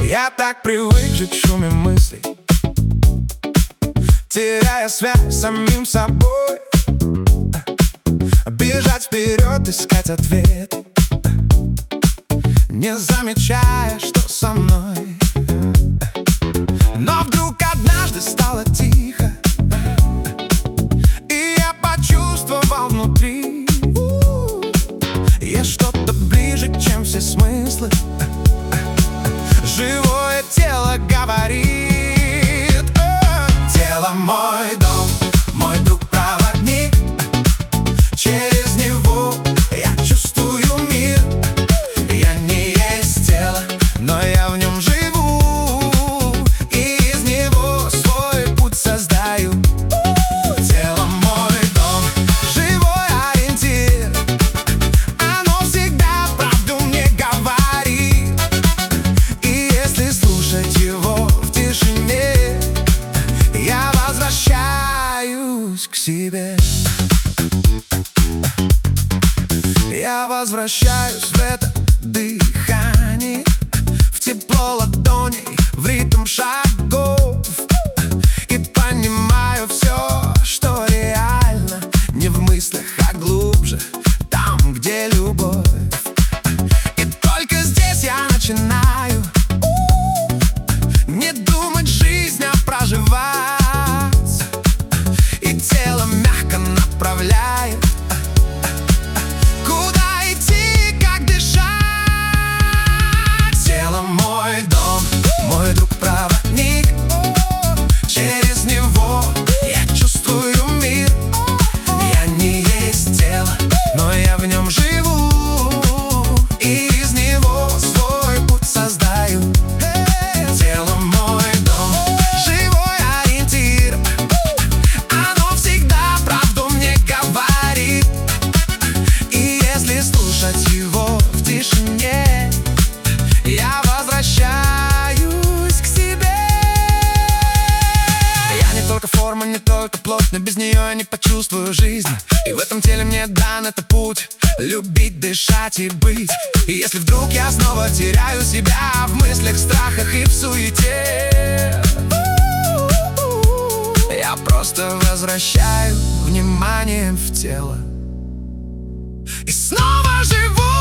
Я так привык жить в шуме мыслей, теряя связь с самим собой. Бежать вперед, искать ответ, не замечая, что со мной. Но вдруг однажды стало тихо, и я почувствовал внутри есть что-то ближе, чем все смыслы. Живое тело говорит: тело мой дом, мой друг-проводник. Через него я чувствую мир. Я не есть тело, но я в нем живу, и из него свой путь создаю. Тело мой дом, живой ориентир. Оно всегда правду мне говорит, и если слушать его в тишине, я возвращаюсь к себе. Я возвращаюсь в это дыхание, в тепло ладоней, в ритм шагов, и понимаю все, что реально не в мыслях, а глубже, там, где любовь. И только здесь я начинаю не думать жизнь, а проживать, и тело мягко направляет, не только плоть, но без нее я не почувствую жизнь. И в этом теле мне дан этот путь — любить, дышать и быть. И если вдруг я снова теряю себя в мыслях, страхах и в суете, я просто возвращаю внимание в тело и снова живу.